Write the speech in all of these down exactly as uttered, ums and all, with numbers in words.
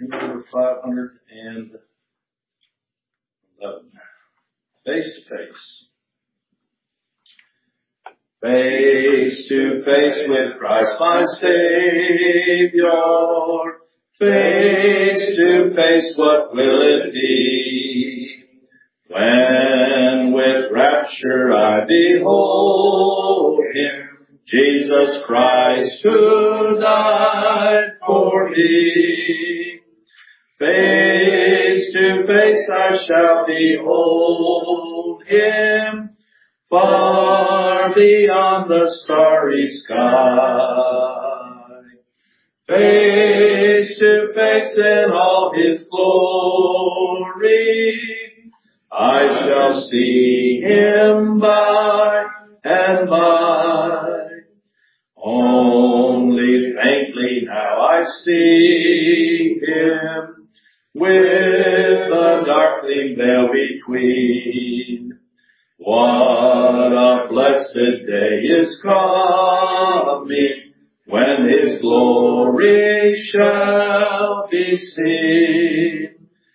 number five hundred eleven. Face to face. Face to face with Christ my Savior. Face to face, what will it be? When with rapture I behold Him, Jesus Christ who died for me. Face to face I shall behold Him, far beyond the starry sky. Face to face in all His glory, I shall see Him by and by. Only faintly now I see Him, with a darkling veil between. What a blessed day is coming, when His glory shall be seen.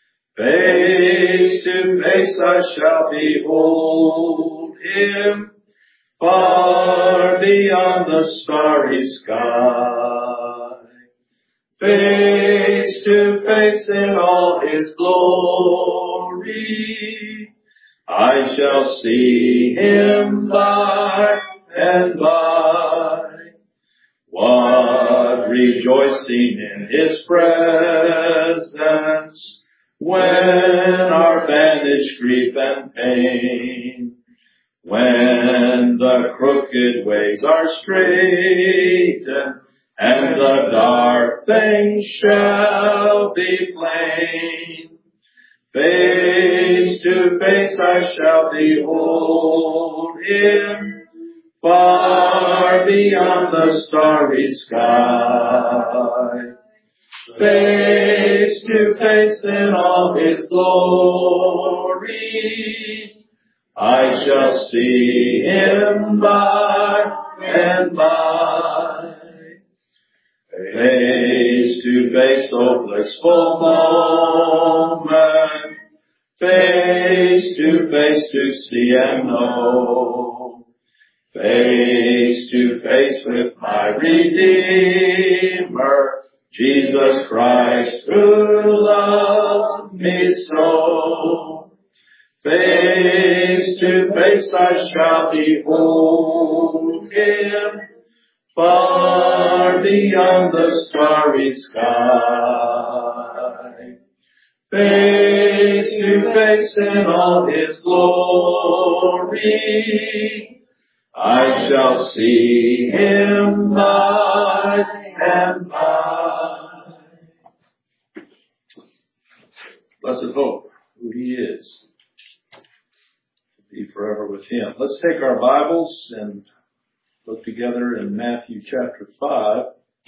Face to face I shall behold Him, far beyond the starry sky. Face to face in all His glory, I shall see Him by and by. What rejoicing in His presence, when our banished grief and pain, when the crooked ways are straightened, and the dark things shall be plain. Face to face I shall behold Him, far beyond the starry sky. Face to face in all His glory, I shall see Him by and by. Face to face, oh blissful moment, face to face to see and know. Face to face with my Redeemer, Jesus Christ, who loves me so. Face to face I shall behold Him, far beyond the starry sky. Face to face in all His glory, I shall see Him by and by. Blessed hope, who He is. Be forever with Him. Let's take our Bibles and look together in Matthew chapter five.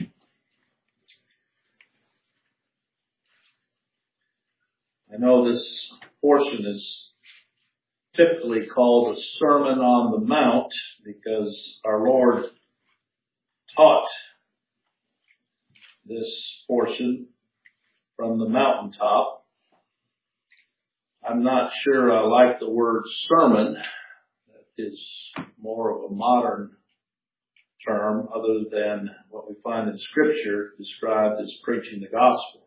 I know this portion is typically called a Sermon on the Mount because our Lord taught this portion from the mountaintop. I'm not sure I like the word sermon. That is more of a modern term other than what we find in Scripture described as preaching the gospel.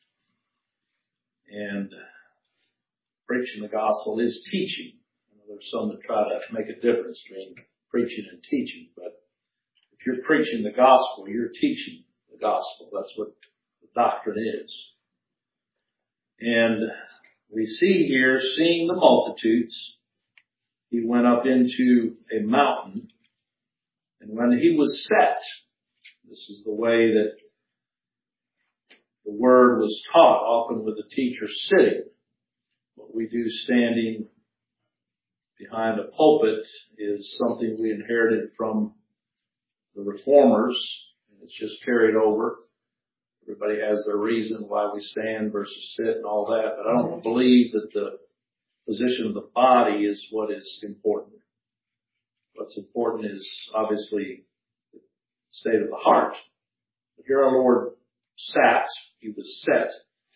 And preaching the gospel is teaching. There's some that try to make a difference between preaching and teaching, but if you're preaching the gospel, you're teaching the gospel. That's what the doctrine is. And we see here, seeing the multitudes, He went up into a mountain, and when He was set, this is the way that the word was taught, often with the teacher sitting. What we do standing behind a pulpit is something we inherited from the Reformers, and it's just carried over. Everybody has their reason why we stand versus sit and all that, but I don't believe that the position of the body is what is important. What's important is obviously the state of the heart. But here our Lord sat, He was set,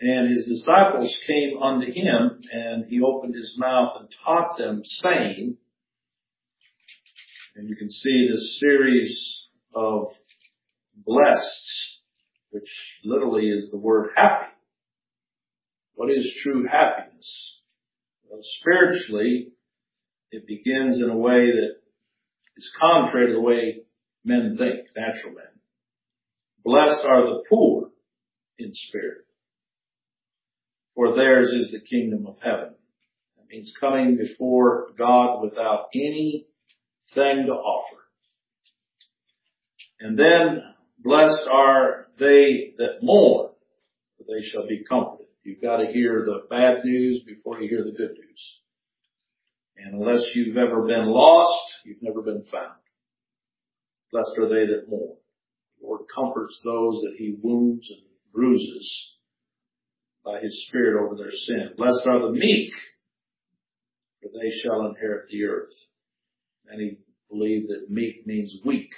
And his disciples came unto him, and he opened his mouth and taught them, saying, and you can see this series of blessed, which literally is the word happy. What is true happiness? Well, spiritually, it begins in a way that is contrary to the way men think, natural men. Blessed are the poor in spirit, for theirs is the kingdom of heaven. That means coming before God without anything to offer. And then, blessed are they that mourn, for they shall be comforted. You've got to hear the bad news before you hear the good news. And unless you've ever been lost, you've never been found. Blessed are they that mourn. The Lord comforts those that he wounds and bruises by his Spirit over their sin. Blessed are the meek, for they shall inherit the earth. Many believe that meek means weak.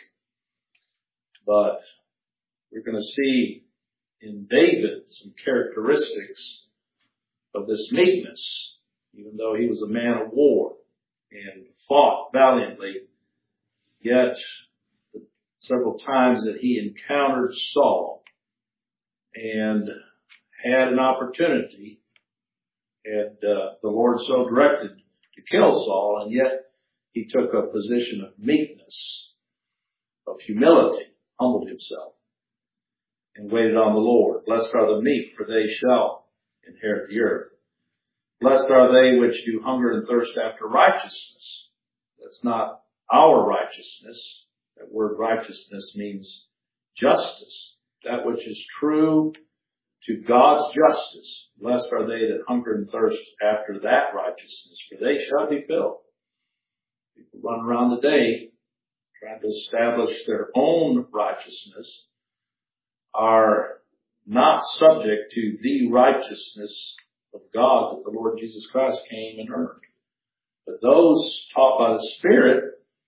But we're going to see in David some characteristics of this meekness, even though he was a man of war and fought valiantly, yet several times that he encountered Saul and had an opportunity, and uh, the Lord so directed to kill Saul, and yet he took a position of meekness, of humility, humbled himself, and waited on the Lord. Blessed are the meek, for they shall inherit the earth. Blessed are they which do hunger and thirst after righteousness. That's not our righteousness. That word righteousness means justice. That which is true to God's justice. Blessed are they that hunger and thirst after that righteousness, for they shall be filled. People run around today trying to establish their own righteousness, are not subject to the righteousness of God that the Lord Jesus Christ came and earned. But those taught by the Spirit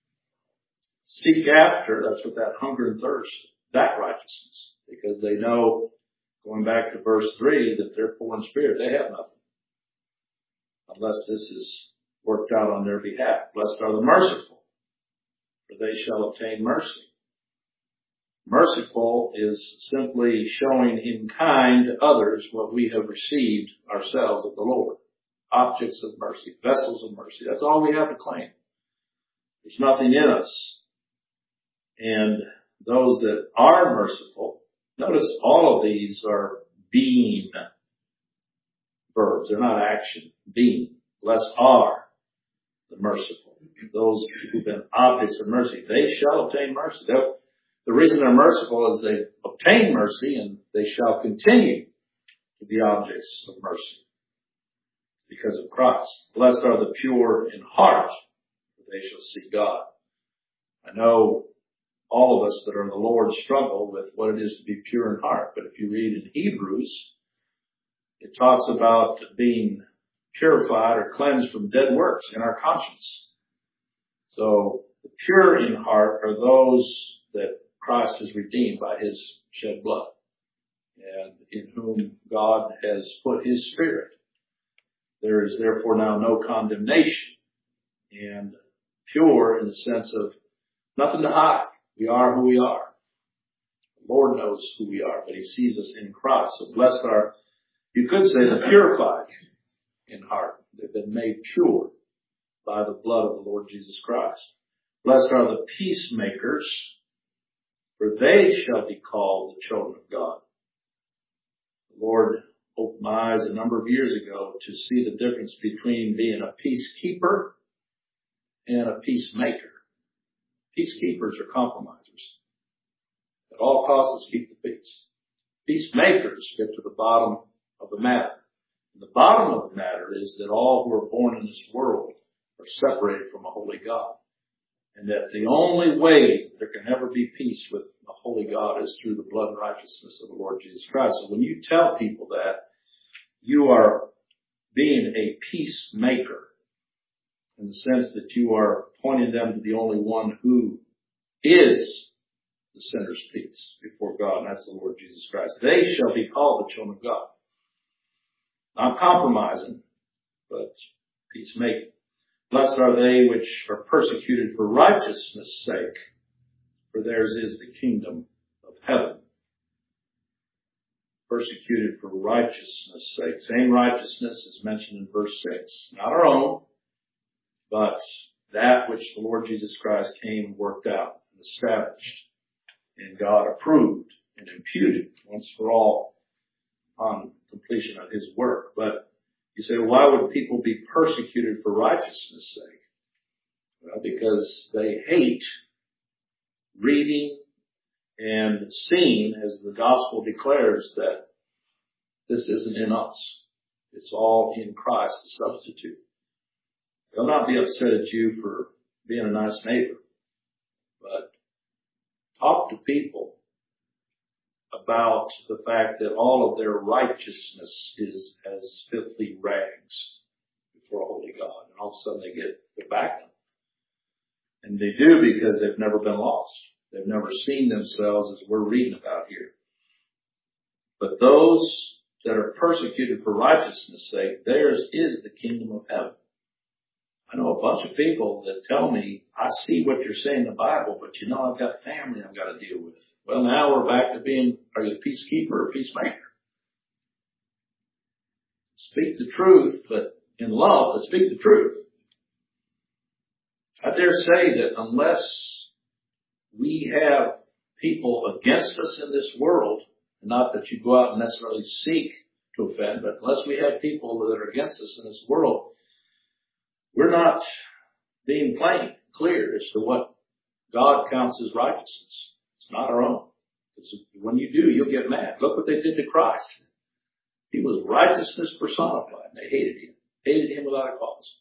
seek after, that's what that hunger and thirst, that righteousness. Because they know, going back to verse three, that they're poor in spirit. They have nothing. Unless this is worked out on their behalf. Blessed are the merciful, for they shall obtain mercy. Merciful is simply showing in kind to others what we have received ourselves of the Lord. Objects of mercy, vessels of mercy. That's all we have to claim. There's nothing in us. And those that are merciful, notice all of these are being verbs. They're not action. Being. Blessed are the merciful. Those who've been objects of mercy. They shall obtain mercy. They'll, the reason they're merciful is they obtain mercy, and they shall continue to be objects of mercy because of Christ. Blessed are the pure in heart, for they shall see God. I know all of us that are in the Lord struggle with what it is to be pure in heart. But if you read in Hebrews, it talks about being purified or cleansed from dead works in our conscience. So the pure in heart are those that Christ has redeemed by his shed blood, and in whom God has put his Spirit. There is therefore now no condemnation, and pure in the sense of nothing to hide. We are who we are. The Lord knows who we are, but he sees us in Christ. So blessed are, you could say, the purified in heart. They've been made pure by the blood of the Lord Jesus Christ. Blessed are the peacemakers, for they shall be called the children of God. The Lord opened my eyes a number of years ago to see the difference between being a peacekeeper and a peacemaker. Peacekeepers are compromisers. At all costs, keep the peace. Peacemakers get to the bottom of the matter. And the bottom of the matter is that all who are born in this world are separated from a holy God. And that the only way there can ever be peace with a holy God is through the blood and righteousness of the Lord Jesus Christ. So when you tell people that, you are being a peacemaker in the sense that you are pointing them to the only one who is the sinner's peace before God, and that's the Lord Jesus Christ. They shall be called the children of God. not compromising, but peacemaking. Blessed are they which are persecuted for righteousness' sake, for theirs is the kingdom of heaven. Persecuted for righteousness' sake. Same righteousness is mentioned in verse six. Not our own, but that which the Lord Jesus Christ came and worked out and established, and God approved and imputed once for all on completion of His work. But you say, well, why would people be persecuted for righteousness' sake? Well, because they hate reading and seeing, as the gospel declares, that this isn't in us. It's all in Christ, the substitute. They'll not be upset at you for being a nice neighbor, but talk to people about the fact that all of their righteousness is as filthy rags before a holy God. And all of a sudden they get their back on. And they do because they've never been lost. They've never seen themselves as we're reading about here. But those that are persecuted for righteousness' sake, theirs is the kingdom of heaven. I know a bunch of people that tell me, I see what you're saying in the Bible, but you know, I've got family I've got to deal with. Well, now we're back to being, are you a peacekeeper or a peacemaker? Speak the truth, but in love, but speak the truth. I dare say that unless we have people against us in this world, not that you go out and necessarily seek to offend, but unless we have people that are against us in this world, we're not being plain, clear as to what God counts as righteousness. It's not our own. It's, when you do, you'll get mad. Look what they did to Christ. He was righteousness personified. They hated him. Hated him without a cause.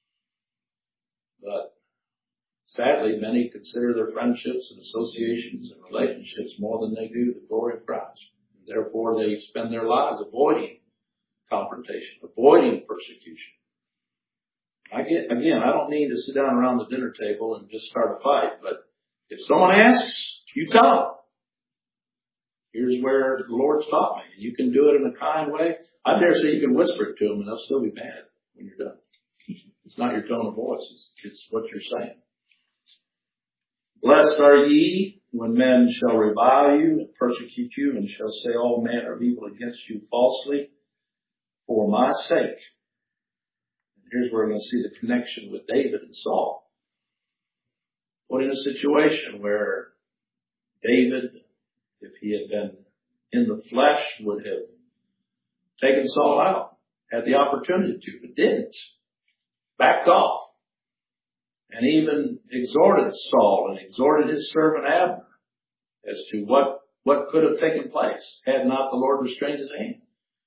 But sadly, many consider their friendships and associations and relationships more than they do the glory of Christ. And therefore, they spend their lives avoiding confrontation, avoiding persecution. I get, again, I don't need to sit down around the dinner table and just start a fight, but if someone asks, you tell them. Here's where the Lord's taught me. And you can do it in a kind way. I dare say you can whisper it to them and they'll still be mad when you're done. It's not your tone of voice. It's, it's what you're saying. Blessed are ye when men shall revile you and persecute you and shall say all manner of evil against you falsely for my sake. And here's where we're going to see the connection with David and Saul. Put in a situation where David, if he had been in the flesh, would have taken Saul out, had the opportunity to, but didn't. Backed off. And even exhorted Saul and exhorted his servant Abner as to what, what could have taken place had not the Lord restrained his hand.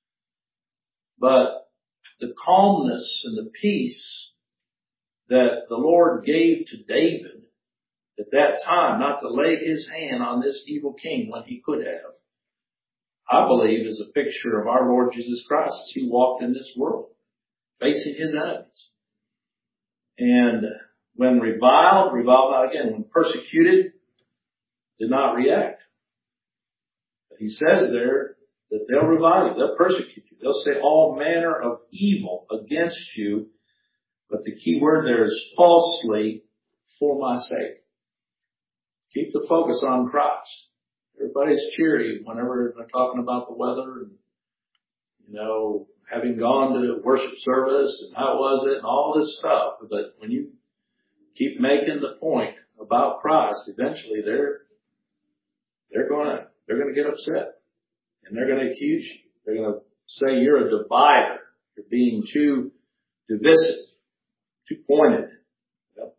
But the calmness and the peace that the Lord gave to David at that time, not to lay his hand on this evil king when he could have, I believe is a picture of our Lord Jesus Christ as he walked in this world, facing his enemies. And when reviled, reviled not again. When persecuted, did not react. But he says there that they'll revile you, they'll persecute you, they'll say all manner of evil against you. But the key word there is falsely for my sake. Keep the focus on Christ. Everybody's cheery whenever they're talking about the weather and, you know, having gone to worship service and how was it and all this stuff. But when you keep making the point about Christ, eventually they're, they're gonna, they're gonna get upset and they're gonna accuse you. They're gonna say you're a divider. You're being too divisive, too pointed. Yep.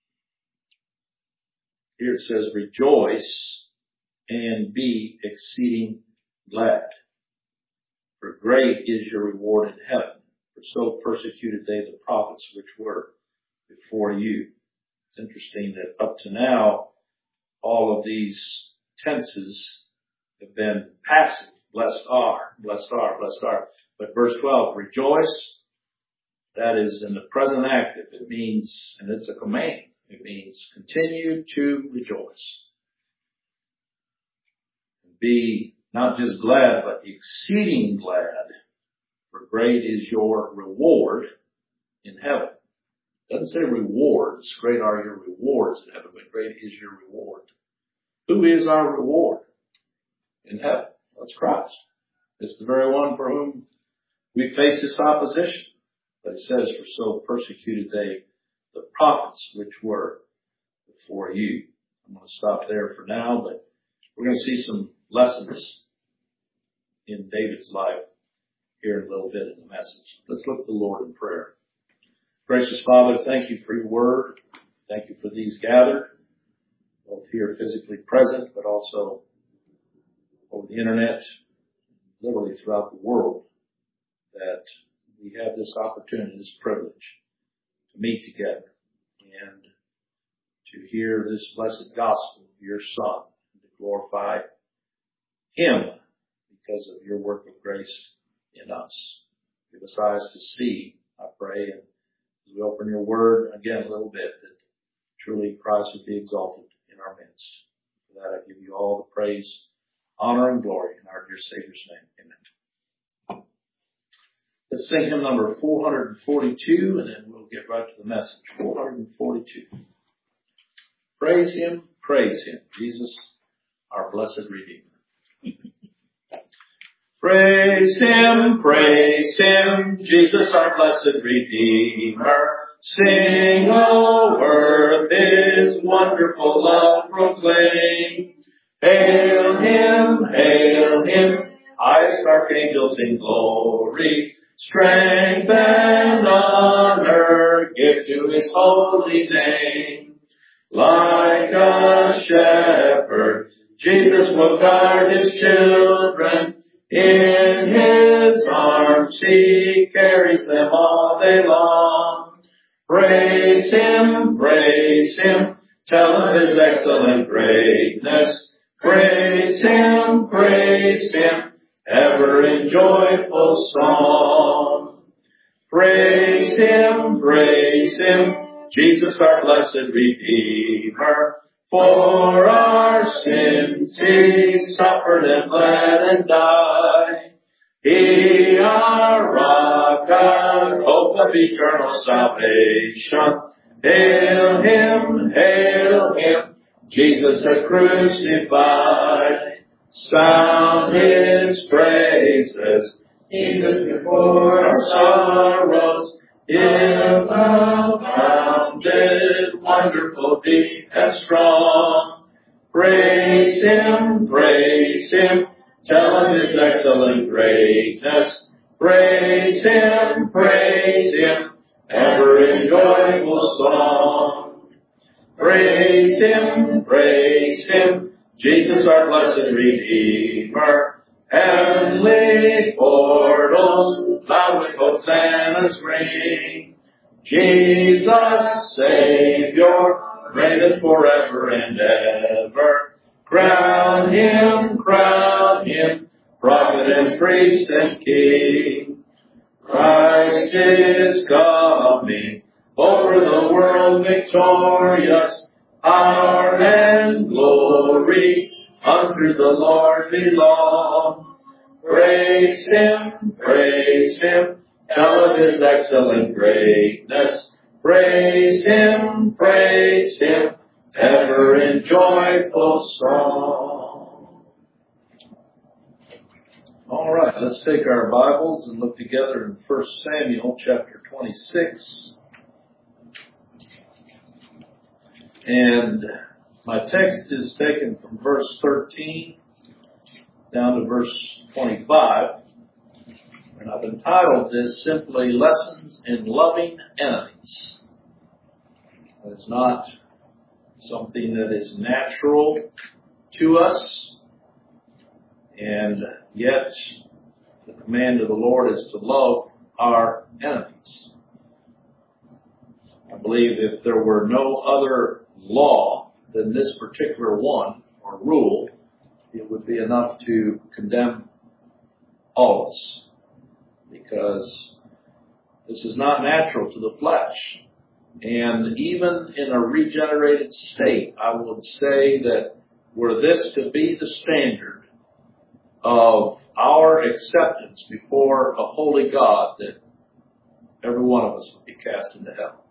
Here it says, rejoice and be exceeding glad. For great is your reward in heaven. For so persecuted they the prophets which were before you. It's interesting that up to now, all of these tenses have been passive. Blessed are, blessed are, blessed are. But verse twelve, rejoice, that is in the present active. It means, and it's a command, it means continue to rejoice. Be not just glad, but exceeding glad. for great is your reward in heaven. It doesn't say rewards. Great are your rewards in heaven, but great is your reward. Who is our reward in heaven? That's Christ. It's the very one for whom we face this opposition. But it says, for so persecuted they the prophets which were before you. I'm going to stop there for now, but we're going to see some lessons in David's life here in a little bit in the message. Let's look to the Lord in prayer. Gracious Father, thank you for your word. Thank you for these gathered, both here physically present, but also over the internet, literally throughout the world, that we have this opportunity, this privilege to meet together and to hear this blessed gospel of your Son and to glorify Him because of your work of grace in us. Give us eyes to see, I pray, and as we open your word again a little bit, that truly Christ would be exalted in our midst. For that I give you all the praise, honor, and glory in our dear Savior's name. Amen. Let's sing hymn number four forty-two, and then we'll get right to the message. four forty-two. Praise Him, praise Him, Jesus, our blessed Redeemer. Praise Him, praise Him, Jesus, our blessed Redeemer. Sing, O earth, His wonderful love proclaim. Hail Him, hail Him, highest archangels in glory. Strength and honor give to His holy name. Like a shepherd, Jesus will guard His children. In His arms He carries them all day long. Praise Him, praise Him, tell of His excellent greatness. Praise Him, praise Him, ever in joyful song. Praise Him, praise Him, Jesus our blessed Redeemer. For our sins He suffered and bled and died. He our rock, our hope of eternal salvation. Hail Him, hail Him, Jesus the crucified. Sound His praises, Jesus before our sorrows. In love founded, wonderful, deep, and strong. Praise Him, praise Him, tell of His excellent greatness. Praise Him, praise Him, ever in joyful song. Praise Him, praise Him, Jesus our blessed Redeemer. Heavenly portals loud with hosannas ring. Jesus, Savior, reigneth forever and ever. Crown Him, crown Him, prophet and priest and king. Christ is coming, over the world victorious. Power and glory unto the Lord belong. Praise Him, praise Him, tell of His excellent greatness. Praise Him, praise Him, ever in joyful song. All right, let's take our Bibles and look together in First Samuel chapter twenty-six. And my text is taken from verse thirteen down to verse twenty-five. And I've entitled this simply Lessons in Loving Enemies. It's not something that is natural to us, and yet the command of the Lord is to love our enemies. I believe if there were no other law than this particular one or rule, it would be enough to condemn all of us, because this is not natural to the flesh. And even in a regenerated state, I would say that were this to be the standard of our acceptance before a holy God that every one of us would be cast into hell.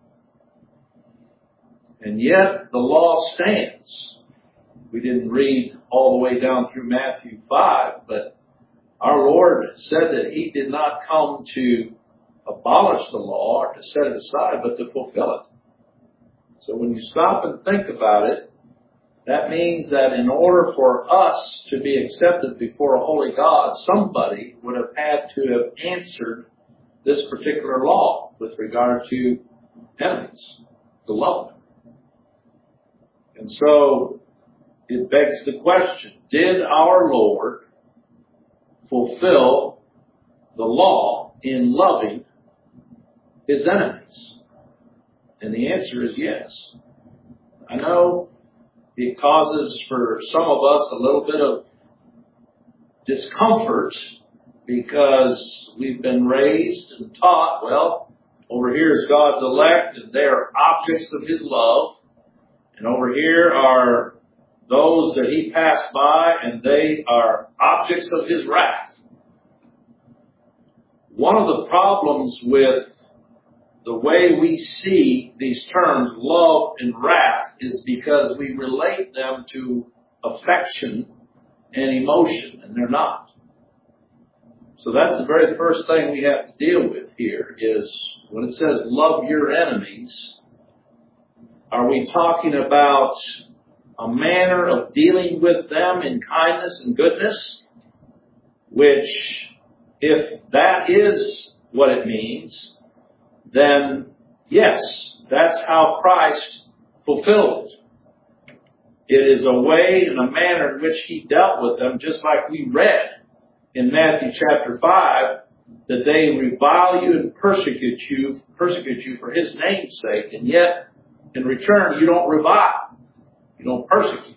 And yet the law stands. We didn't read all the way down through Matthew five, but our Lord said that He did not come to abolish the law or to set it aside, but to fulfill it. So when you stop and think about it, that means that in order for us to be accepted before a holy God, somebody would have had to have answered this particular law with regard to enemies, to love them. And so it begs the question, did our Lord fulfill the law in loving His enemies? And the answer is yes. I know it causes for some of us a little bit of discomfort because we've been raised and taught, well, over here is God's elect and they are objects of His love. And over here are those that He passed by and they are objects of His wrath. One of the problems with the way we see these terms, love and wrath, is because we relate them to affection and emotion, and they're not. So that's the very first thing we have to deal with here is when it says love your enemies, are we talking about a manner of dealing with them in kindness and goodness? Which, if that is what it means, then yes, that's how Christ fulfilled it. It is a way and a manner in which He dealt with them, just like we read in Matthew chapter five, that they revile you and persecute you, persecute you for His name's sake, and yet in return you don't revile, you don't persecute.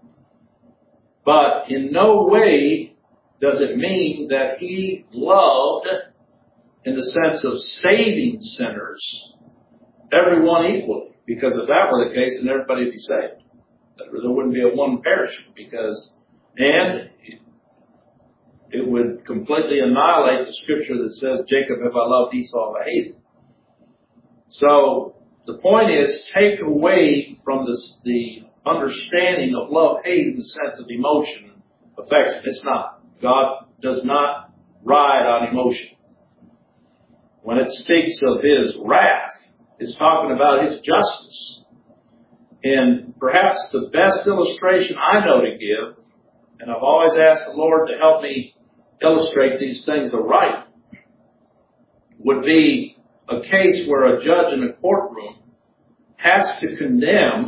But in no way does it mean that He loved, in the sense of saving sinners, everyone equally. Because if that were the case, then everybody would be saved. There wouldn't be a one perishing. Because, and it would completely annihilate the scripture that says, Jacob have I loved, Esau have I hated. So, the point is, take away from this, the understanding of love, hate in the sense of emotion, affection. It's not. God does not ride on emotion. When it speaks of His wrath, it's talking about His justice. And perhaps the best illustration I know to give, and I've always asked the Lord to help me illustrate these things aright, would be a case where a judge in a courtroom has to condemn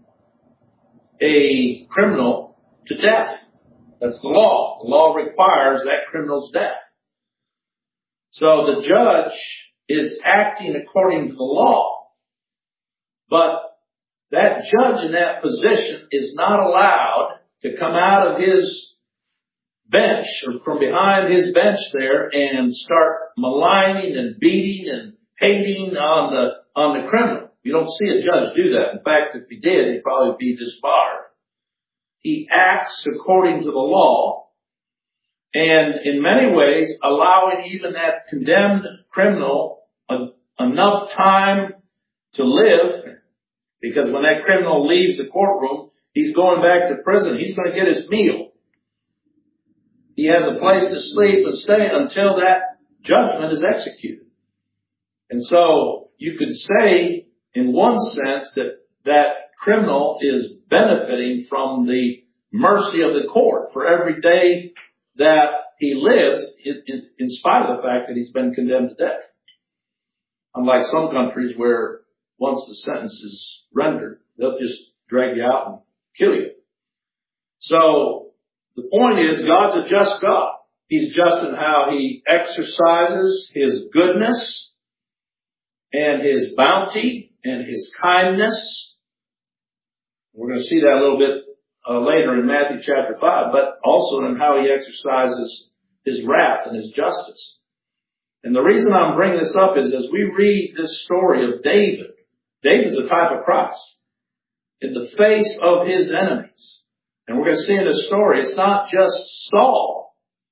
a criminal to death. That's the law. The law requires that criminal's death. So the judge is acting according to the law. But that judge in that position is not allowed to come out of his bench or from behind his bench there and start maligning and beating and hating on the on the criminal. You don't see a judge do that. In fact, if he did, he'd probably be disbarred. He acts according to the law. And in many ways, allowing even that condemned criminal a, enough time to live, because when that criminal leaves the courtroom, he's going back to prison. He's going to get his meal. He has a place to sleep and stay until that judgment is executed. And so you could say, in one sense, that that criminal is benefiting from the mercy of the court for every day that he lives, in, in, in spite of the fact that he's been condemned to death. Unlike some countries where once the sentence is rendered, they'll just drag you out and kill you. So the point is, God's a just God. He's just in how He exercises His goodness and His bounty and His kindness. We're going to see that a little bit Uh, later in Matthew chapter five, but also in how He exercises His wrath and His justice. And the reason I'm bringing this up is as we read this story of David, David's a type of Christ in the face of his enemies. And we're going to see in this story, it's not just Saul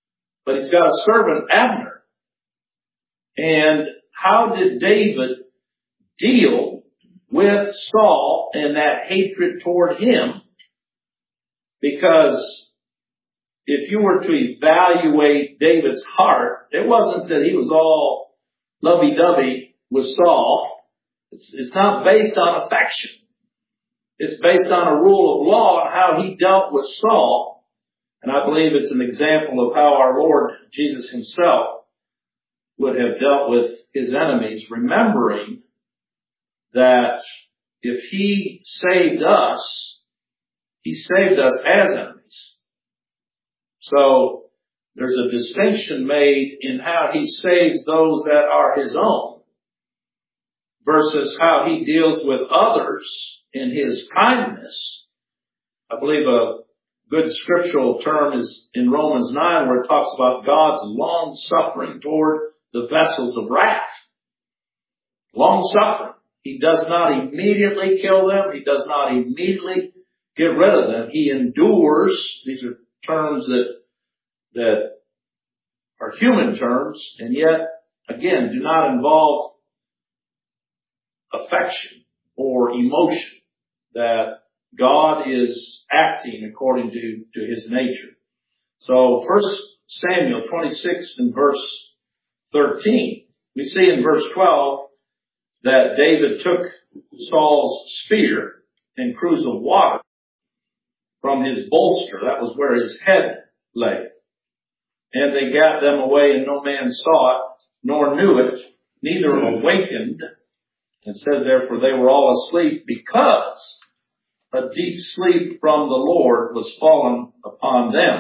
but he's got a servant, Abner. And how did David deal with Saul and that hatred toward him? Because if you were to evaluate David's heart, it wasn't that he was all lovey-dovey with Saul. It's, it's not based on affection. It's based on a rule of law and how he dealt with Saul. And I believe it's an example of how our Lord Jesus himself would have dealt with his enemies, remembering that if he saved us, he saved us as enemies. So there's a distinction made in how he saves those that are his own versus how he deals with others in his kindness. I believe a good scriptural term is in Romans nine, where it talks about God's long suffering toward the vessels of wrath. Long suffering. He does not immediately kill them. He does not immediately get rid of them. He endures. These are terms that, that are human terms, and yet, again, do not involve affection or emotion, that God is acting according to, to his nature. So First Samuel twenty-six and verse thirteen, we see in verse twelve that David took Saul's spear and cruse of water from his bolster. That was where his head lay. And they gat them away, and no man saw it, nor knew it, neither awakened. It says there, for they were all asleep, because a deep sleep from the Lord was fallen upon them.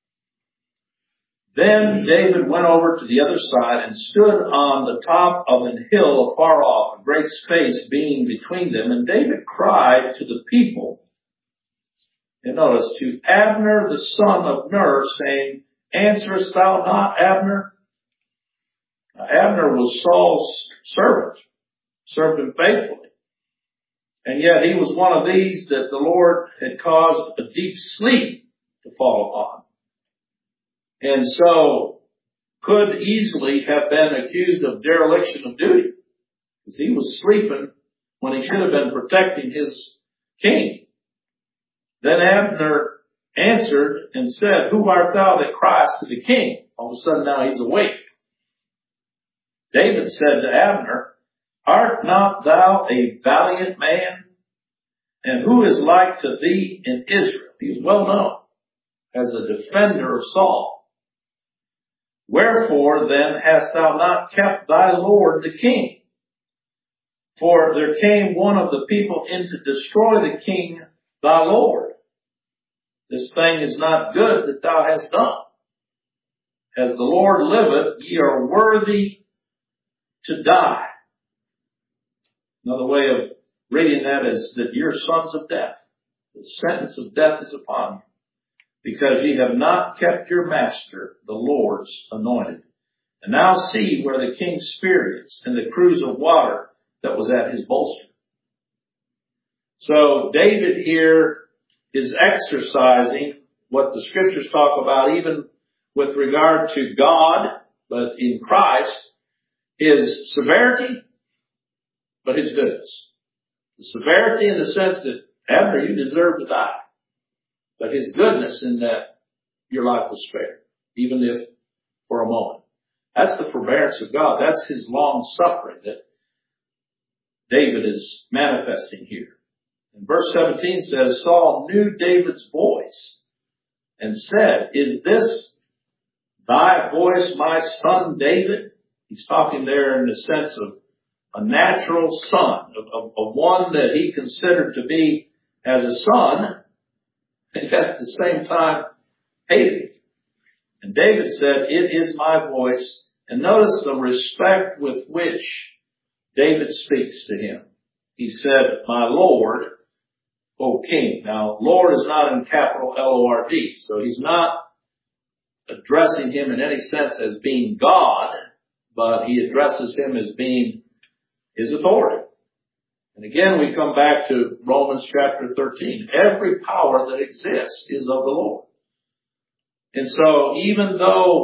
Then David went over to the other side and stood on the top of an hill afar off, a great space being between them. And David cried to the people, and notice, to Abner the son of Ner, saying, answerest thou not, Abner? Now, Abner was Saul's servant, served him faithfully. And yet he was one of these that the Lord had caused a deep sleep to fall upon. And so could easily have been accused of dereliction of duty, because he was sleeping when he should have been protecting his king. Then Abner answered and said, who art thou that criest to the king? All of a sudden now he's awake. David said to Abner, art not thou a valiant man? And who is like to thee in Israel? He is well known as a defender of Saul. Wherefore then hast thou not kept thy lord the king? For there came one of the people in to destroy the king thy lord. This thing is not good that thou hast done. As the Lord liveth, ye are worthy to die. Another way of reading that is that you're sons of death. The sentence of death is upon you, because ye have not kept your master, the Lord's anointed. And now see where the king's spear is, and the cruse of water that was at his bolster. So David here is exercising what the scriptures talk about, even with regard to God, but in Christ, his severity, but his goodness. The severity in the sense that, Abner, you deserve to die. But his goodness in that your life was spared, even if for a moment. That's the forbearance of God. That's his long suffering that David is manifesting here. And verse seventeen says, Saul knew David's voice and said, is this thy voice, my son David? He's talking there in the sense of a natural son, of, of, of one that he considered to be as a son, and yet at the same time hated him. And David said, it is my voice. And notice the respect with which David speaks to him. He said, my Lord, O King. Now, Lord is not in capital L O R D, so he's not addressing him in any sense as being God, but he addresses him as being his authority. And again, we come back to Romans chapter thirteen. Every power that exists is of the Lord. And so even though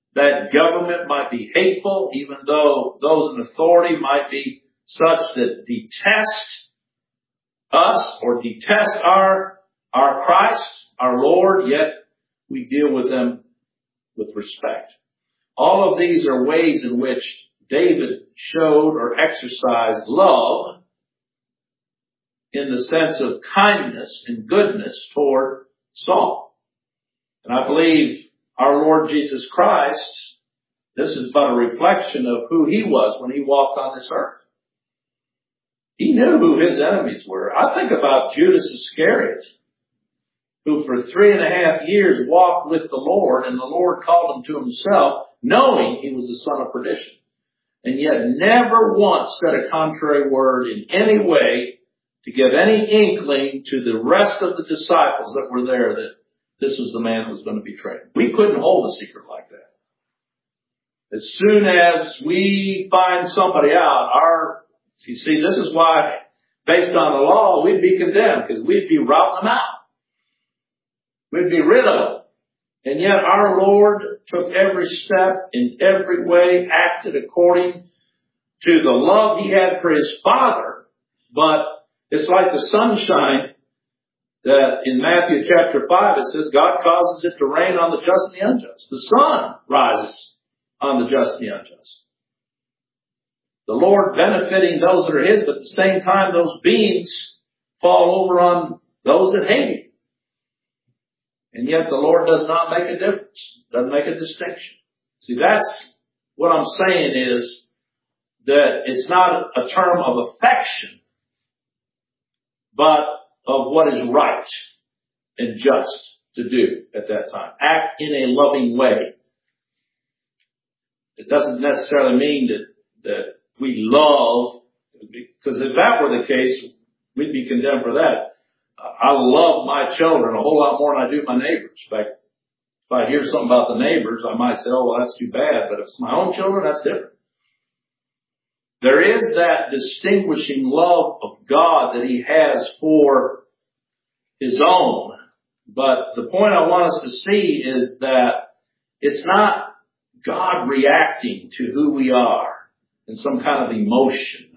that government might be hateful, even though those in authority might be such that detest us or detest our, our Christ, our Lord, yet we deal with them with respect. All of these are ways in which David showed or exercised love in the sense of kindness and goodness toward Saul. And I believe our Lord Jesus Christ, this is but a reflection of who he was when he walked on this earth. He knew who his enemies were. I think about Judas Iscariot, who for three and a half years walked with the Lord, and the Lord called him to himself, knowing he was the son of perdition, and yet never once said a contrary word in any way to give any inkling to the rest of the disciples that were there that this was the man who was going to betray him. We couldn't hold a secret like that. As soon as we find somebody out, our, you see, this is why, based on the law, we'd be condemned, because we'd be routing them out. We'd be rid of them. And yet our Lord took every step in every way, acted according to the love he had for his Father. But it's like the sunshine that in Matthew chapter five, it says God causes it to rain on the just and the unjust. The sun rises on the just and the unjust. The Lord benefiting those that are his, but at the same time, those beams fall over on those that hate him. And yet the Lord does not make a difference, doesn't make a distinction. See, that's what I'm saying is that it's not a term of affection, but of what is right and just to do at that time. Act in a loving way. It doesn't necessarily mean that, that we love, because if that were the case, we'd be condemned for that. I love my children a whole lot more than I do my neighbors. In fact, if I hear something about the neighbors, I might say, oh, well, that's too bad. But if it's my own children, that's different. There is that distinguishing love of God that he has for his own. But the point I want us to see is that it's not God reacting to who we are in some kind of emotion,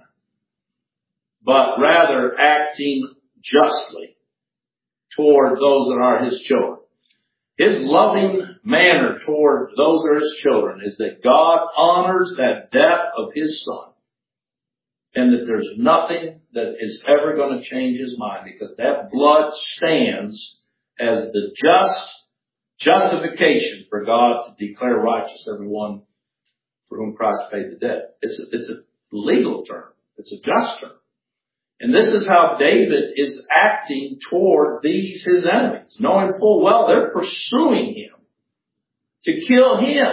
but rather acting justly toward those that are his children. His loving manner toward those that are his children is that God honors that death of his son, and that there's nothing that is ever going to change his mind, because that blood stands as the just justification for God to declare righteous everyone for whom Christ paid the debt. It's a, it's a legal term. It's a just term. And this is how David is acting toward these, his enemies, knowing full well they're pursuing him to kill him.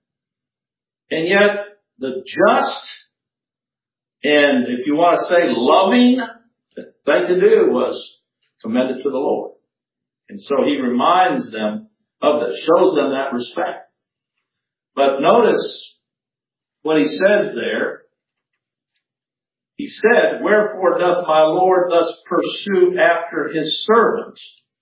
And yet the just, and if you want to say loving thing to do, was commend it to the Lord. And so he reminds them of that, shows them that respect. But notice what he says there. He said, wherefore doth my Lord thus pursue after his servant?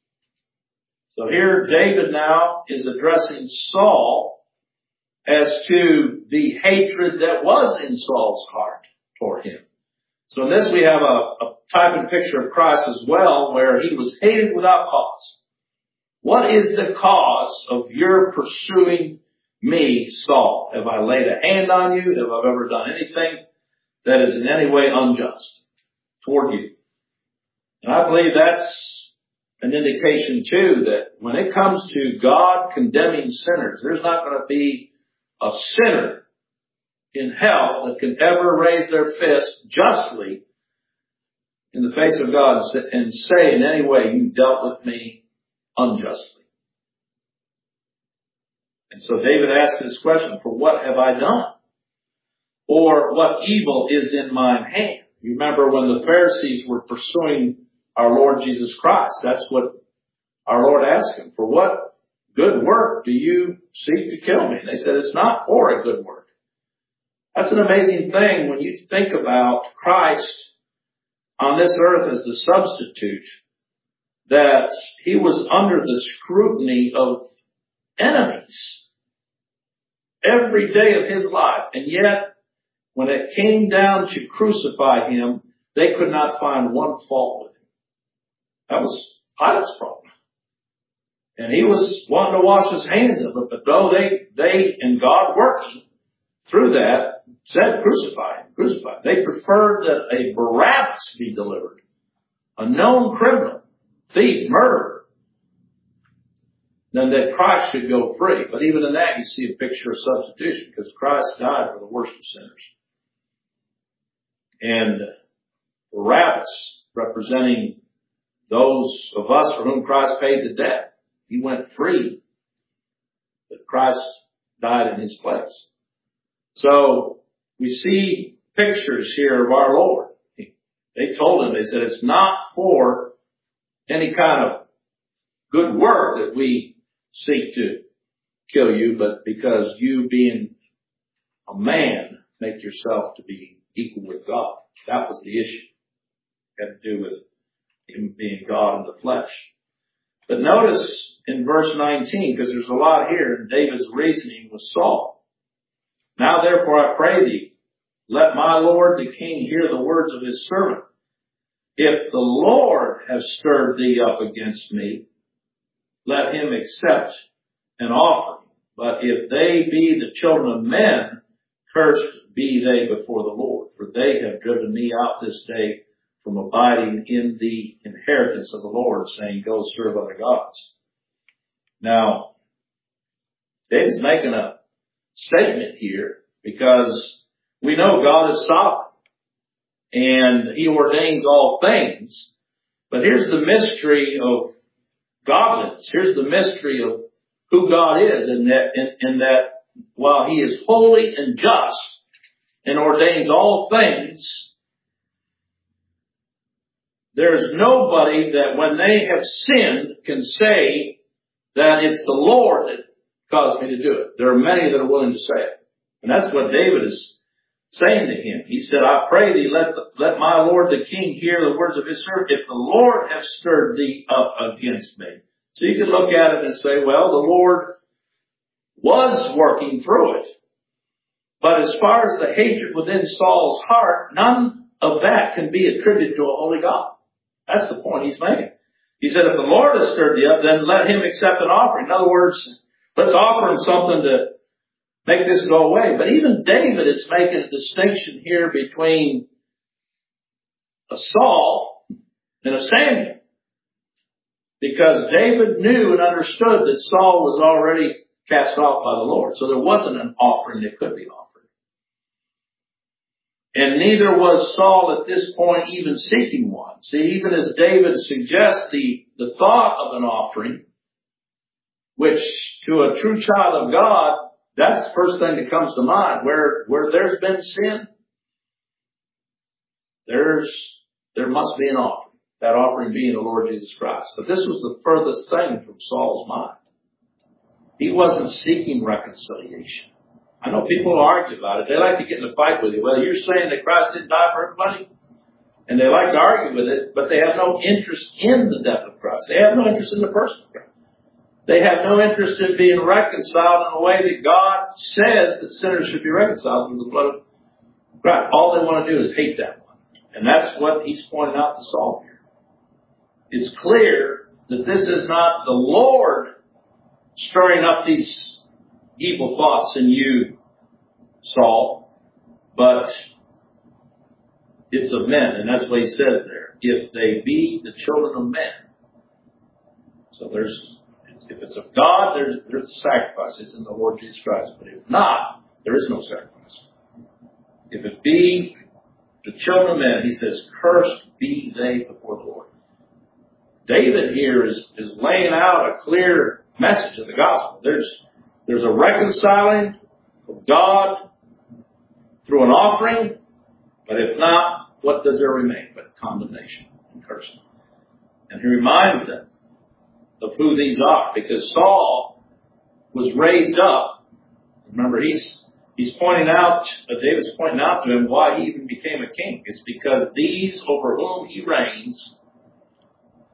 So here David now is addressing Saul as to the hatred that was in Saul's heart toward him. So in this we have a, a type and picture of Christ as well, where he was hated without cause. What is the cause of your pursuing me, Saul? Have I laid a hand on you? Have I ever done anything that is in any way unjust toward you? And I believe that's an indication too that when it comes to God condemning sinners, there's not going to be a sinner in hell that can ever raise their fist justly in the face of God and say in any way, you dealt with me unjustly. And so David asked this question, for what have I done? Or what evil is in mine hand? You remember when the Pharisees were pursuing our Lord Jesus Christ, that's what our Lord asked him. For what good work do you seek to kill me? And they said, it's not for a good work. That's an amazing thing when you think about Christ on this earth as the substitute, that he was under the scrutiny of enemies. every day of his life. And yet, when it came down to crucify him, they could not find one fault with him. That was Pilate's problem. And he was wanting to wash his hands of it, but though they, they and God working through that, said crucify him, crucify him. They preferred that a Barabbas be delivered, a known criminal, thief, murderer, than that Christ should go free. But even in that, you see a picture of substitution, because Christ died for the worst of sinners. And Barabbas, representing those of us for whom Christ paid the debt, he went free, but Christ died in his place. So we see pictures here of our Lord. They told him, they said, it's not for any kind of good work that we seek to kill you, but because you, being a man, make yourself to be equal with God. That was the issue. It had to do with him being God in the flesh. But notice in verse nineteen, because there's a lot here in David's reasoning with Saul. Now therefore I pray thee, let my Lord the king hear the words of his servant. If the Lord have stirred thee up against me, let him accept an offering. But if they be the children of men, cursed be they before the Lord. For they have driven me out this day from abiding in the inheritance of the Lord, saying, go serve other gods. Now, David's making a statement here because we know God is sovereign and he ordains all things. But here's the mystery of godliness. Here's the mystery of who God is, in that, in, in that while he is holy and just and ordains all things, there's nobody that when they have sinned can say that it's the Lord that caused me to do it. There are many that are willing to say it. And that's what David is saying to him. He said, I pray thee, let, the, let my Lord the king hear the words of his servant. If the Lord have stirred thee up against me. So you can look at it and say, well, the Lord was working through it. But as far as the hatred within Saul's heart, none of that can be attributed to a holy God. That's the point he's making. He said, if the Lord has stirred thee up, then let him accept an offering. In other words, let's offer him something to make this go away. But even David is making a distinction here between a Saul and a Samuel. Because David knew and understood that Saul was already cast off by the Lord. So there wasn't an offering that could be offered. And neither was Saul at this point even seeking one. See, even as David suggests the, the thought of an offering, which to a true child of God, that's the first thing that comes to mind. Where, where there's been sin, there's, there must be an offering. That offering being the Lord Jesus Christ. But this was the furthest thing from Saul's mind. He wasn't seeking reconciliation. I know people argue about it. They like to get in a fight with you. Well, you're saying that Christ didn't die for everybody? And they like to argue with it, but they have no interest in the death of Christ. They have no interest in the person of Christ. They have no interest in being reconciled in a way that God says that sinners should be reconciled through the blood of Christ. All they want to do is hate that one. And that's what he's pointing out to Saul here. It's clear that this is not the Lord stirring up these evil thoughts in you, Saul, but it's of men. And that's what he says there. If they be the children of men. So there's, if it's of God, there's, there's a sacrifice. It's in the Lord Jesus Christ. But if not, there is no sacrifice. If it be the children of men, he says, cursed be they before the Lord. David here is, is laying out a clear message of the gospel. There's, there's a reconciling of God through an offering, but if not, what does there remain but condemnation and cursing? And he reminds them of who these are, because Saul was raised up. Remember, he's he's pointing out, uh, David's pointing out to him why he even became a king. It's because these over whom he reigns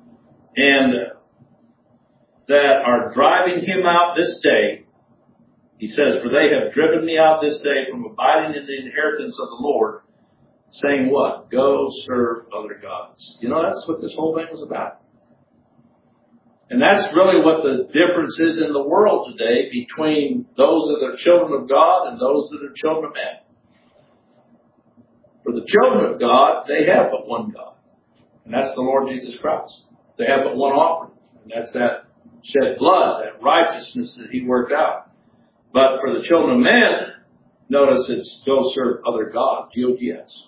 and that are driving him out this day He says, for they have driven me out this day from abiding in the inheritance of the Lord, saying what? Go serve other gods. You know, that's what this whole thing was about. And that's really what the difference is in the world today between those that are children of God and those that are children of men. For the children of God, they have but one God. And that's the Lord Jesus Christ. They have but one offering. And that's that shed blood, that righteousness that He worked out. But for the children of men, notice it's go serve other gods, G O D S.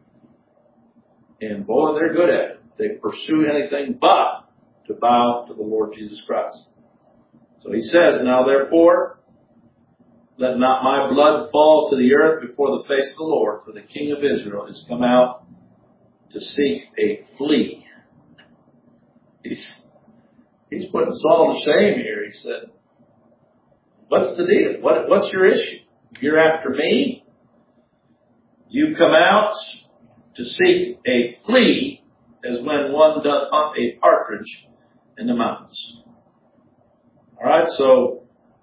And boy, they're good at it. They pursue anything but to bow to the Lord Jesus Christ. So He says, now therefore, let not my blood fall to the earth before the face of the Lord, for the King of Israel has come out to seek a flea. He's, he's putting Saul to shame here. He said, what's the deal? What, what's your issue? You're after me? You come out to seek a flea as when one does hunt a partridge in the mountains. All right, so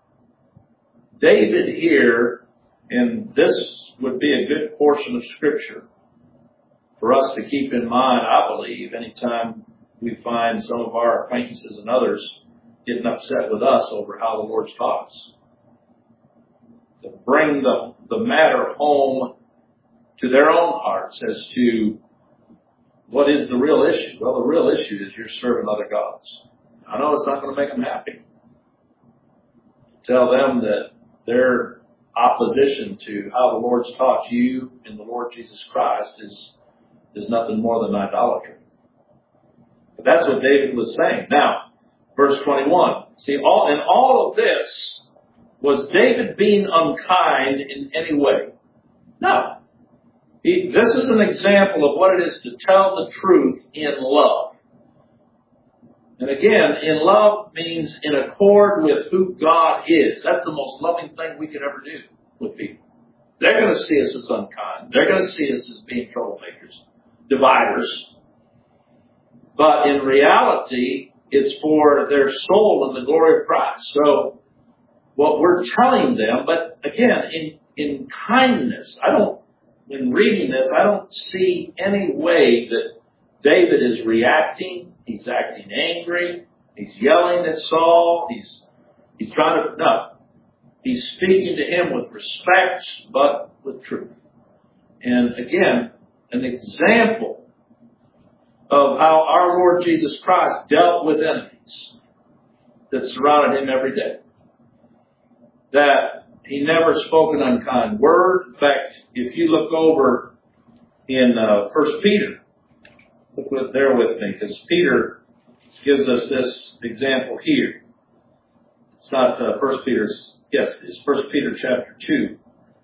David here, and this would be a good portion of Scripture for us to keep in mind, I believe, anytime we find some of our acquaintances and others getting upset with us over how the Lord's taught us. To bring the, the matter home to their own hearts as to what is the real issue. Well, the real issue is you're serving other gods. I know it's not going to make them happy. Tell them that their opposition to how the Lord's taught you in the Lord Jesus Christ is, is nothing more than idolatry. But that's what David was saying. Now, verse twenty-one. See, all in all of this, was David being unkind in any way? No. He, this is an example of what it is to tell the truth in love. And again, in love means in accord with who God is. That's the most loving thing we could ever do with people. They're going to see us as unkind. They're going to see us as being troublemakers, dividers. But in reality, it's for their soul and the glory of Christ. So what we're telling them, but again, in, in kindness, I don't, in reading this, I don't see any way that David is reacting. He's acting angry. He's yelling at Saul. He's, he's trying to, no. He's speaking to him with respect, but with truth. And again, an example of how our Lord Jesus Christ dealt with enemies that surrounded him every day. That he never spoke an unkind word. In fact, if you look over in uh, First Peter, look with, there with me, because Peter gives us this example here. It's not uh, First Peter's, yes, it's First Peter chapter two.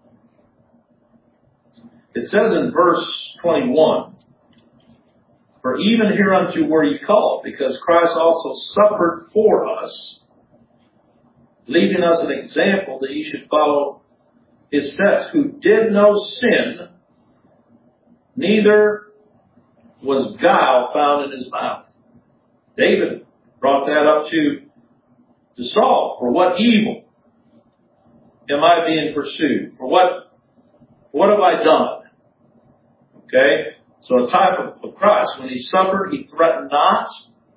It says in verse twenty-one, for even hereunto were ye called, because Christ also suffered for us, leaving us an example that ye should follow his steps, who did no sin, neither was guile found in his mouth. David brought that up to, to Saul. For what evil am I being pursued? For what, what have I done? Okay? So a type of, of Christ. When he suffered, he threatened not.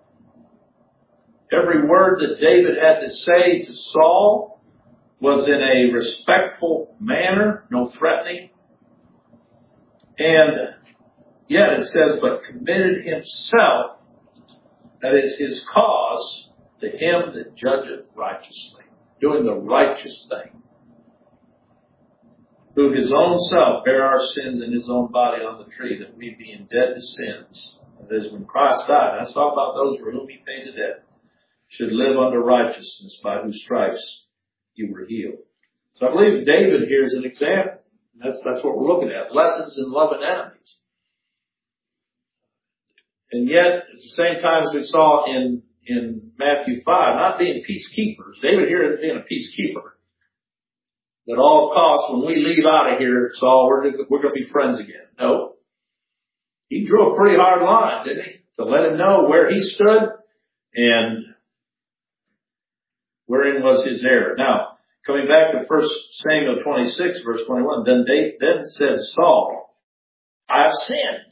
Every word that David had to say to Saul was in a respectful manner, no threatening. And yet it says, but committed himself, that is his cause, to him that judgeth righteously, doing the righteous thing. Who his own self bare our sins in his own body on the tree, that we being dead to sins, that is when Christ died. That's all about those for whom he paid the debt, should live under righteousness, by whose stripes you were healed. So I believe David here is an example. That's, that's what we're looking at. Lessons in loving enemies. And yet, at the same time as we saw in, in Matthew five, not being peacekeepers. David here isn't being a peacekeeper. At all costs, when we leave out of here, Saul, we're, we're going to be friends again. No. He drew a pretty hard line, didn't he? To let him know where he stood and wherein was his error. Now, coming back to First Samuel twenty-six, verse twenty-one, then, they, then said Saul, I have sinned.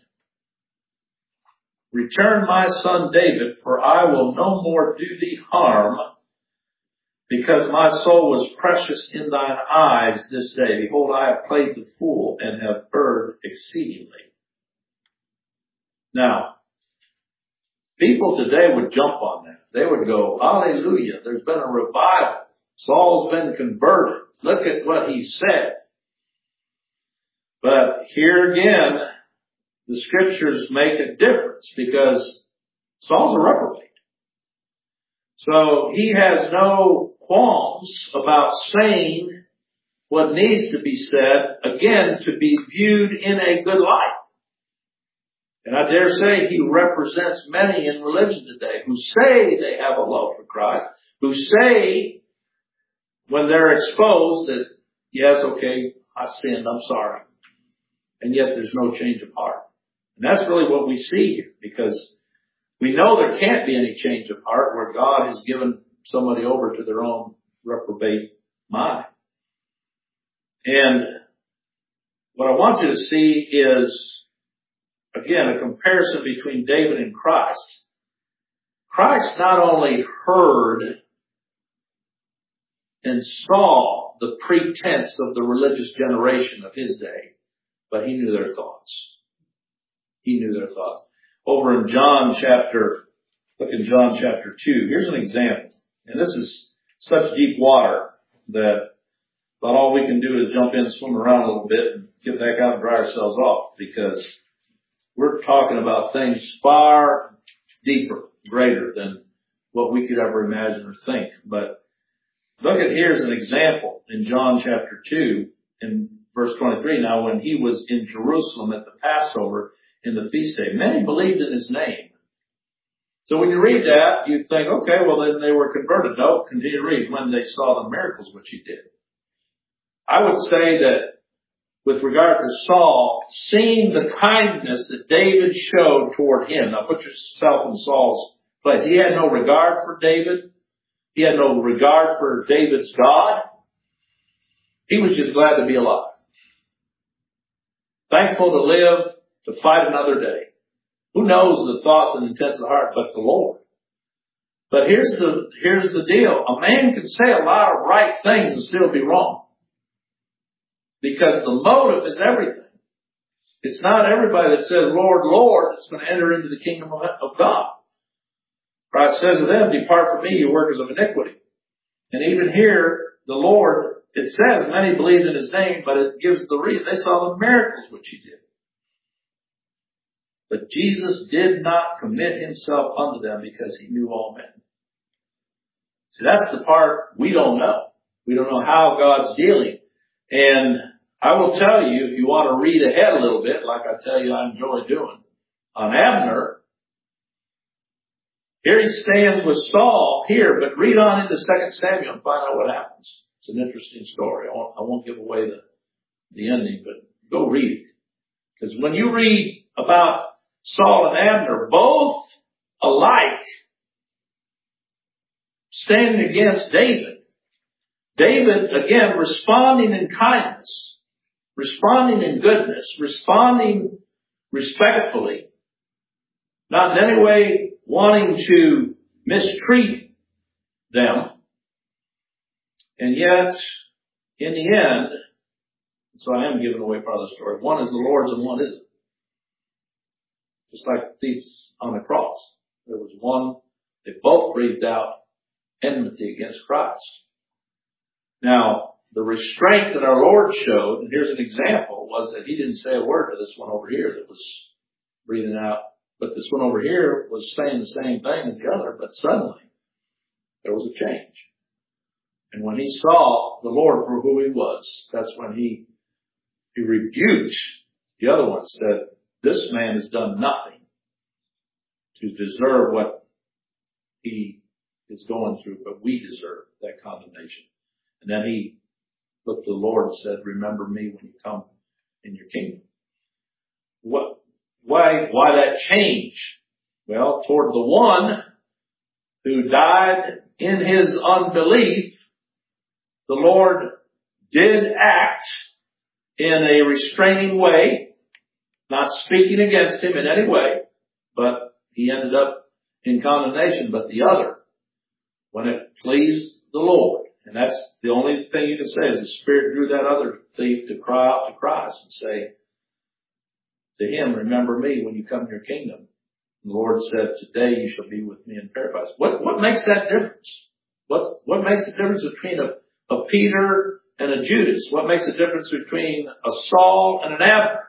Return my son David, for I will no more do thee harm, because my soul was precious in thine eyes this day. Behold, I have played the fool and have erred exceedingly. Now, people today would jump on that. They would go, hallelujah, there's been a revival. Saul's been converted. Look at what he said. But here again, the scriptures make a difference because Saul's a reprobate. So he has no qualms about saying what needs to be said, again, to be viewed in a good light. And I dare say he represents many in religion today who say they have a love for Christ, who say when they're exposed that, yes, okay, I sinned, I'm sorry. And yet there's no change of heart. And that's really what we see here, because we know there can't be any change of heart where God has given somebody over to their own reprobate mind. And what I want you to see is, again, a comparison between David and Christ. Christ not only heard and saw the pretense of the religious generation of his day, but he knew their thoughts. He knew their thoughts. Over in John chapter, look in John chapter two. Here's an example. And this is such deep water that about all we can do is jump in, swim around a little bit, and get back out and dry ourselves off, because we're talking about things far deeper, greater than what we could ever imagine or think. But look at here's an example in John chapter two in verse twenty-three. Now when he was in Jerusalem at the Passover in the feast day, many believed in his name. So when you read that, you think, okay, well then they were converted. No, continue to read. When they saw the miracles which he did. I would say that with regard to Saul, seeing the kindness that David showed toward him. Now put yourself in Saul's place. He had no regard for David. He had no regard for David's God. He was just glad to be alive. Thankful to live, to fight another day. Who knows the thoughts and intents of the heart but the Lord? But here's the, here's the deal. A man can say a lot of right things and still be wrong. Because the motive is everything. It's not everybody that says, Lord, Lord, that's going to enter into the kingdom of God. Christ says to them, depart from me, you workers of iniquity. And even here, the Lord, it says many believed in his name, but it gives the reason. They saw the miracles which he did. But Jesus did not commit himself unto them because he knew all men. See, that's the part we don't know. We don't know how God's dealing. And I will tell you, if you want to read ahead a little bit, like I tell you I enjoy doing, on Abner, here he stands with Saul here, but read on into Second Samuel and find out what happens. It's an interesting story. I won't, I won't give away the, the ending, but go read it. Because when you read about Saul and Abner, both alike standing against David. David, again, responding in kindness, responding in goodness, responding respectfully, not in any way wanting to mistreat them. And yet, in the end, so I am giving away part of the story, one is the Lord's and one isn't. Just like thieves on the cross. There was one, they both breathed out enmity against Christ. Now, the restraint that our Lord showed, and here's an example, was that he didn't say a word to this one over here that was breathing out. But this one over here was saying the same thing as the other, but suddenly there was a change. And when he saw the Lord for who he was, that's when he, he rebuked the other one, said, this man has done nothing to deserve what he is going through, but we deserve that condemnation. And then he looked to the Lord and said, remember me when you come in your kingdom. What, why, why that change? Well, toward the one who died in his unbelief, the Lord did act in a restraining way, not speaking against him in any way, but he ended up in condemnation. But the other, when it pleased the Lord, and that's the only thing you can say is the Spirit drew that other thief to cry out to Christ and say to him, remember me when you come to your kingdom. The Lord said, today you shall be with me in paradise. What, what makes that difference? What's, what makes the difference between a, a Peter and a Judas? What makes the difference between a Saul and an Abner?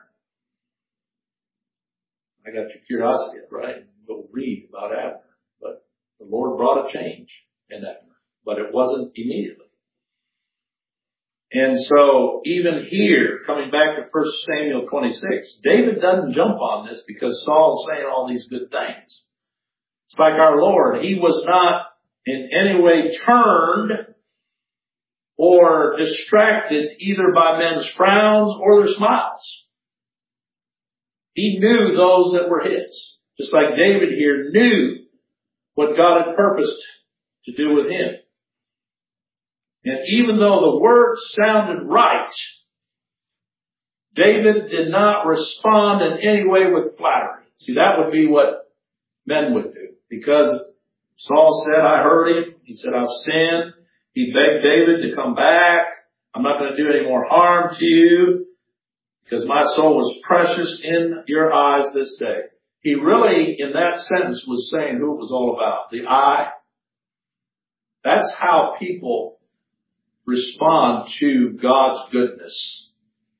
I got your curiosity, right? Go read about Abner. But the Lord brought a change in Abner. But it wasn't immediately. And so even here, coming back to First Samuel twenty-six, David doesn't jump on this because Saul's saying all these good things. It's like our Lord. He was not in any way turned or distracted either by men's frowns or their smiles. He knew those that were his. Just like David here knew what God had purposed to do with him. And even though the words sounded right, David did not respond in any way with flattery. See, that would be what men would do. Because Saul said, I heard him. He said, I've sinned. He begged David to come back. I'm not going to do any more harm to you because my soul was precious in your eyes this day. He really, in that sentence, was saying who it was all about. The I. That's how people respond to God's goodness.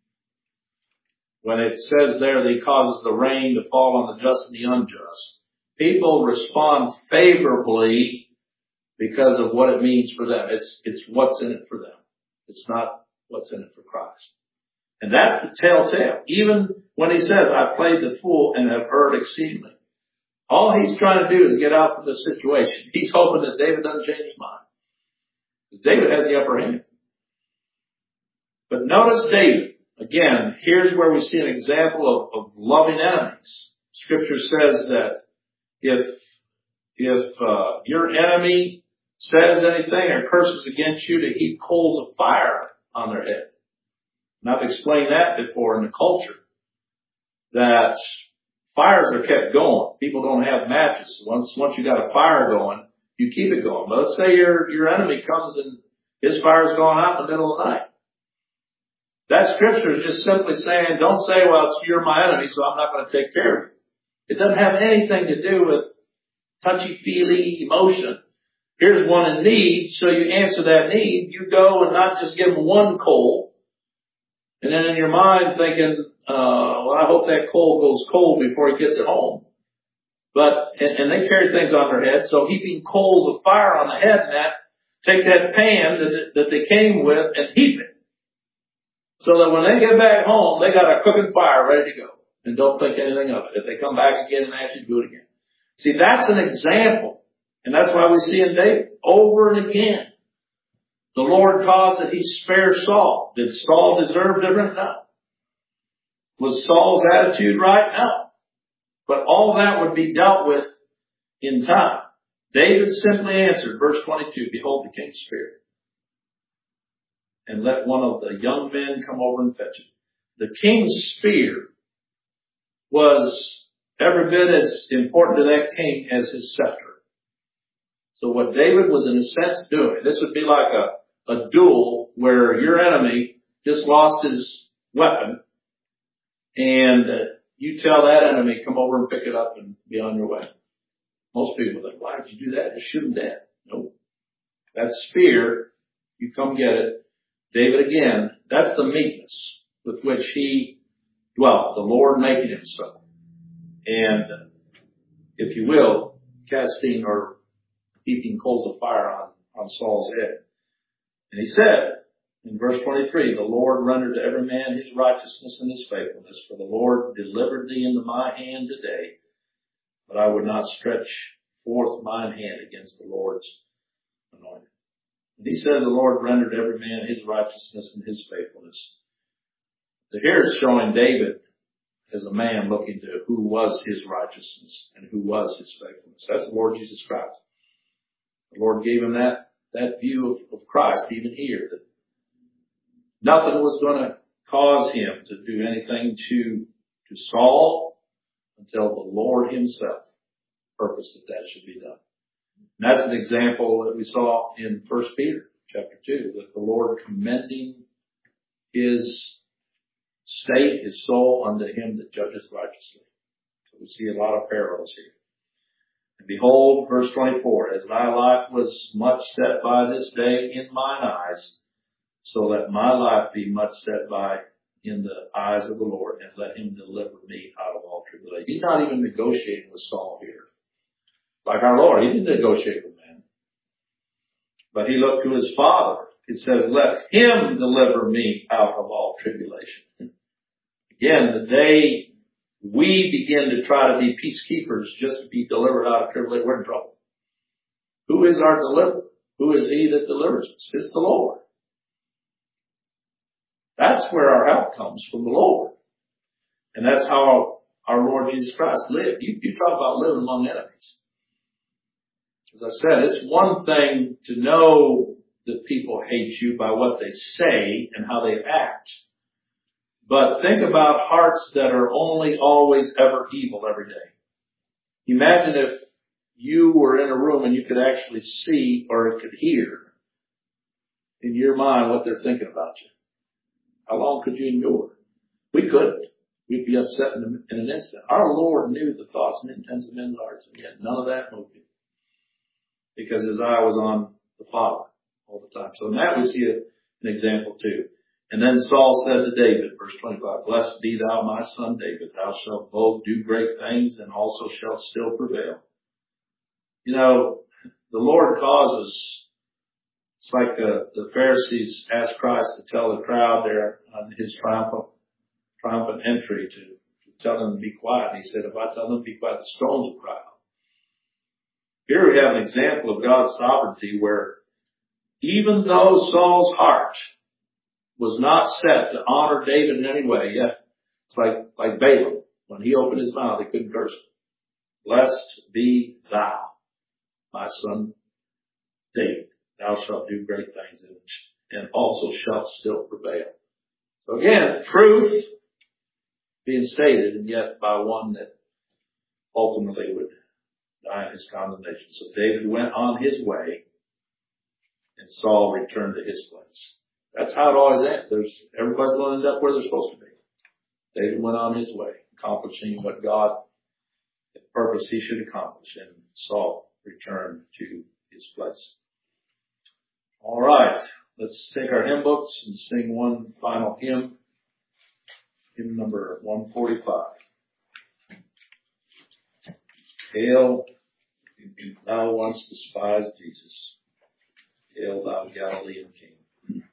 When it says there that he causes the rain to fall on the just and the unjust, people respond favorably because of what it means for them. It's, it's what's in it for them. It's not what's in it for Christ. And that's the telltale. Even when he says, I played the fool and have erred exceedingly. All he's trying to do is get out from this situation. He's hoping that David doesn't change his mind. Because David has the upper hand. But notice David. Again, here's where we see an example of, of loving enemies. Scripture says that if, if, uh, your enemy says anything or curses against you, to heap coals of fire on their head. And I've explained that before in the culture. That fires are kept going. People don't have matches. Once, once you got a fire going, you keep it going. But let's say your, your enemy comes and his fire's going out in the middle of the night. That scripture is just simply saying, don't say, well, it's, you're my enemy, so I'm not going to take care of you. It doesn't have anything to do with touchy-feely emotion. Here's one in need, so you answer that need. You go and not just give him one coal, and then in your mind thinking, uh, well, I hope that coal goes cold before he gets it home. But, and, and they carry things on their head, so heaping coals of fire on the head and that, take that pan that, that they came with and heap it. So that when they get back home, they got a cooking fire ready to go. And don't think anything of it. If they come back again and ask you to do it again. See, that's an example. And that's why we see in David, over and again, the Lord caused that he spare Saul. Did Saul deserve different? No. Was Saul's attitude right? No. But all that would be dealt with in time. David simply answered, verse twenty-two, behold the king's spirit. And let one of the young men come over and fetch it. The king's spear was every bit as important to that king as his scepter. So what David was in a sense doing, this would be like a, a duel where your enemy just lost his weapon and uh, you tell that enemy, come over and pick it up and be on your way. Most people think, why did you do that? Just shoot him dead. Nope. That spear, you come get it. David again, that's the meekness with which he dwelt, the Lord making him so. And if you will, casting or heaping coals of fire on, on Saul's head. And he said in verse twenty-three, the Lord rendered to every man his righteousness and his faithfulness, for the Lord delivered thee into my hand today, but I would not stretch forth mine hand against the Lord's anointed. And he says the Lord rendered every man his righteousness and his faithfulness. So here it's showing David as a man looking to who was his righteousness and who was his faithfulness. That's the Lord Jesus Christ. The Lord gave him that, that view of, of Christ even here, that Nothing was going to cause him to do anything to, to Saul until the Lord himself purposed that that should be done. And that's an example that we saw in First Peter chapter two, with the Lord commending his state, his soul unto him that judgeth righteously. So we see a lot of parallels here. And behold, verse twenty-four, as thy life was much set by this day in mine eyes, so let my life be much set by in the eyes of the Lord, and let him deliver me out of all tribulation. He's not even negotiating with Saul here. Like our Lord, he didn't negotiate with man. But he looked to his Father. It says, let him deliver me out of all tribulation. Again, the day we begin to try to be peacekeepers just to be delivered out of tribulation, we're in trouble. Who is our deliverer? Who is he that delivers us? It's the Lord. That's where our help comes, from the Lord. And that's how our Lord Jesus Christ lived. You, you talk about living among enemies. As I said, it's one thing to know that people hate you by what they say and how they act. But think about hearts that are only, always, ever evil every day. Imagine if you were in a room and you could actually see or could hear in your mind what they're thinking about you. How long could you endure? We couldn't. We'd be upset in, in an instant. Our Lord knew the thoughts and intents of men's hearts, and yet none of that moved him, because his eye was on the Father all the time. So in that we see a, an example too. And then Saul said to David, verse twenty-five, blessed be thou, my son David. Thou shalt both do great things and also shalt still prevail. You know, the Lord causes, it's like the, the Pharisees asked Christ to tell the crowd there on his triumphant, triumphant entry to, to tell them to be quiet. And he said, if I tell them to be quiet, the stones will cry out. Here we have an example of God's sovereignty where even though Saul's heart was not set to honor David in any way, yet it's like, like Balaam. When he opened his mouth, he couldn't curse him. Blessed be thou, my son David. Thou shalt do great things and also shalt still prevail. So again, truth being stated, and yet by one that ultimately would die in his condemnation. So David went on his way, and Saul returned to his place. That's how it always ends. There's, everybody's going to end up where they're supposed to be. David went on his way, accomplishing what God had purposed he should accomplish, and Saul returned to his place. All right, let's take our hymn books and sing one final hymn, hymn number one forty-five. Hail, thou once despised Jesus. Hail, thou Galilean King.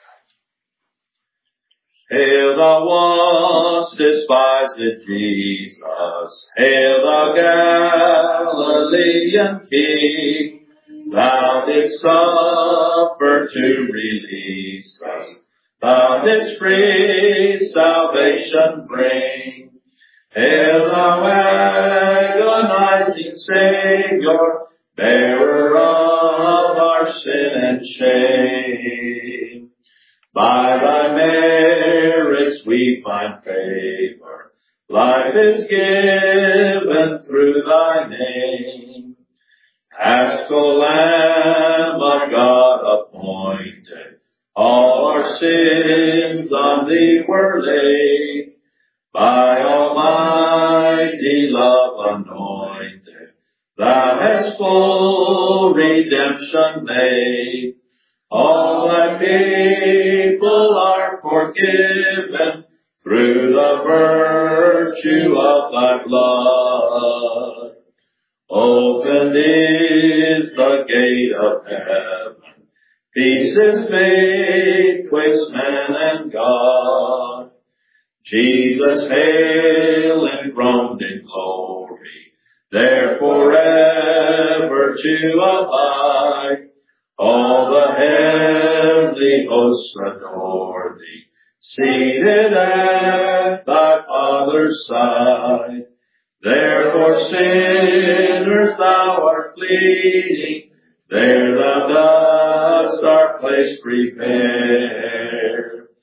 Hail, thou once despised Jesus. Hail, thou Galilean King. Thou didst suffer to release us. Thou didst free salvation bring. Hail, thou agonizing Savior, bearer of our sin and shame. By thy merits we find favor. Life is given through thy name. Paschal Lamb of God appointed, all our sins on thee were laid. By almighty love anointed, thou hast full redemption made. All thy people are forgiven through the virtue of thy blood. Opened is the gate of heaven. Peace is made twixt man and God. Jesus, hail enthroned in glory, there forever to abide. All the heavenly hosts adore thee, seated at thy Father's side. Therefore sinners thou art pleading, there thou dost our place prepare.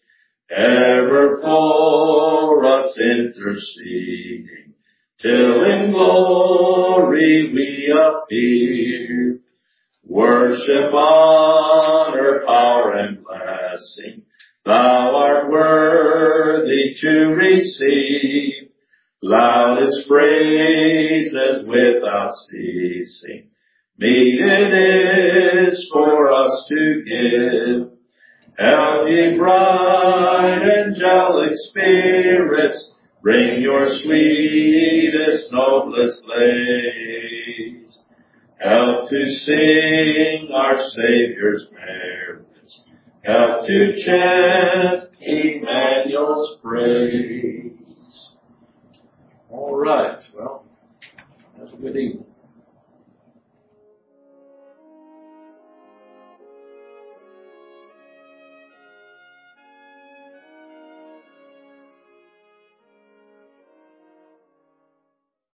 ever for us interceding, till in glory we appear. Worship, honor, power, and blessing, thou art worthy to receive. Loudest praises without ceasing, meet it is for us to give. Hail ye bright angelic spirits, bring your sweetest, noblest lays. Help to sing our Savior's merits, help to chant Emmanuel's praise. All right.